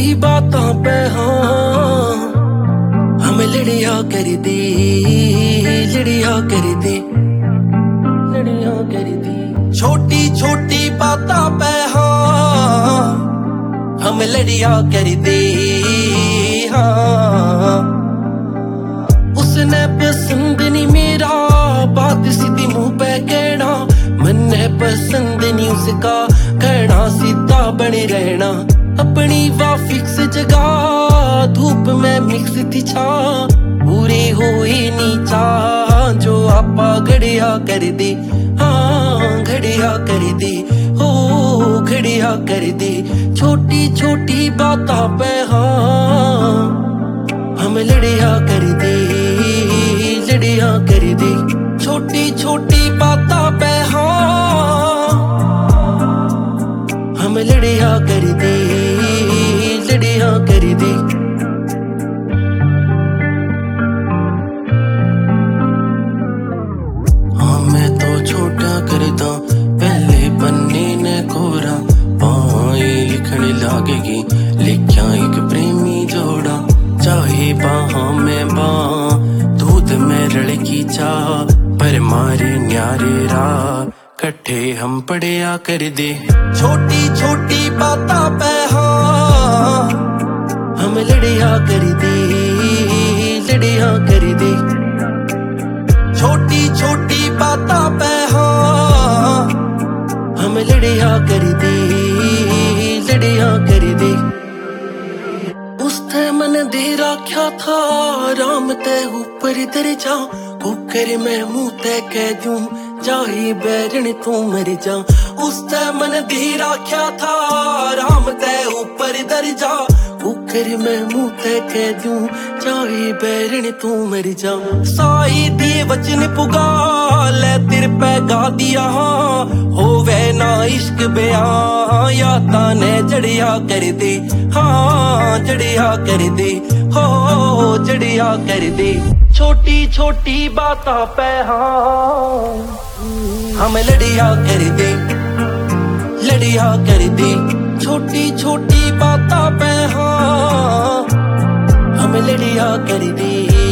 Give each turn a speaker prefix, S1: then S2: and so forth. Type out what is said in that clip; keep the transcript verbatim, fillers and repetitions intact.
S1: छोटी बातों पे हाँ हम लड़िया कर दी, लड़िया कर दी, लड़िया कर दी। छोटी छोटी बातों पे हाँ हम लड़िया कर दी। हाँ उसने पसंद नहीं मेरा, बात सीधी मुंह पे कहना, मन्ने पसंद नहीं उसका, कहना सीधा बने रहना। अपनी वा फिक्स जगह धूप में मिक्स थी छा, पूरी हुई नीचा जो आपा घड़िया कर दी। हाँ घड़िया कर दी, हो घड़िया कर दी। छोटी छोटी बातों पे हाँ हम लड़िया कर दी, लड़िया कर दी। छोटी छोटी बातों पे हाँ हम लड़िया कर दी, लड़िया कर दी। हाँ मैं तो छोटा करता पहले पन्ने ने कोरा, पाई लिखने लागेगी लिख्या एक प्रेमी जोड़ा। चाहे बाहों में बां दूध में लड़की चाह, पर मारे न्यारे राह कट्ठे हम पढ़िया कर दे। छोटी छोटी बातों पे हाँ हम लड़िया कर दी, लड़िया कर दी। छोटी छोटी बातों पे हाँ हम लड़िया कर दी, लड़िया कर दी। उसने मन दे रखा था राम ते ऊपर दर्जा, कुकर में मुंह ते कह दूं चाहे बैरन तू मर जा। उसने मन दे रखा था राम ते ऊपर दर्जा, कुकर में मुंह ते कह दूं चाहे बैरन तू मर जा। साई दिए वचन पुगा ले तिर पे गा दिया, होवे ना इश्क बयां या ताने जड़िया कर दे। हाँ जड़िया कर दे, हो जड़िया कर दे। छोटी छोटी बातों पे हाँ हम लड़िया कर दे, लड़िया कर दे। छोटी छोटी बातों पे हाँ हम लड़िया कर दे।